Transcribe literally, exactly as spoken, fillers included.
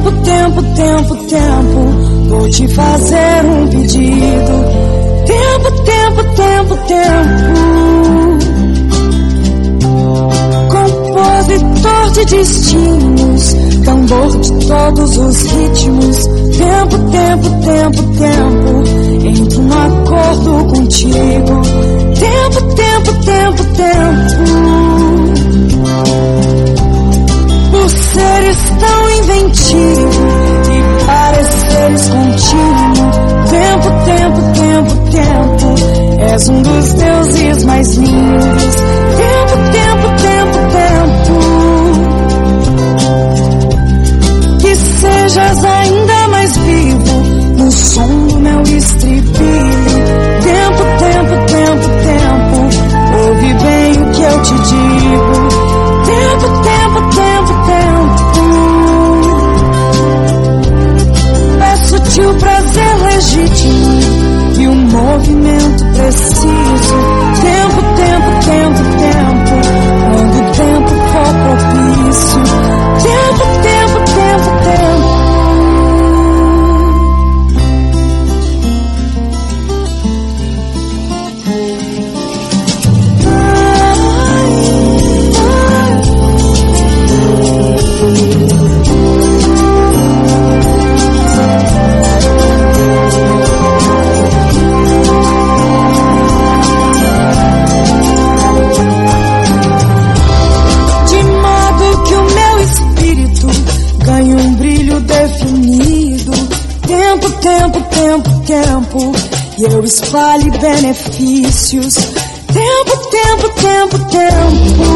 tempo, tempo, tempo, tempo, vou te fazer um pedido. Tempo, tempo, tempo, tempo, compositor de destinos, tambor de todos os ritmos. Tempo, tempo, tempo, tempo, entro no acordo contigo. Tempo, tempo, tempo, tempo, por seres tão inventivo e pareceres contínuo. Tempo, tempo, tempo, tempo, és um dos deuses mais lindos. Tempo, tempo, tempo, tempo, que sejas ainda mais vivo no som do meu estribilho. Tempo, tempo, tempo, tempo, ouve bem o que eu te digo. Tempo, tempo, tempo, tempo, peço-te o prazer legítimo e um movimento preciso. Tempo, tempo, tempo, tempo, quando o tempo for propício. Tempo, tempo, tempo, tempo. Tempo, tempo, tempo, e eu espalhe benefícios. Tempo, tempo, tempo, tempo,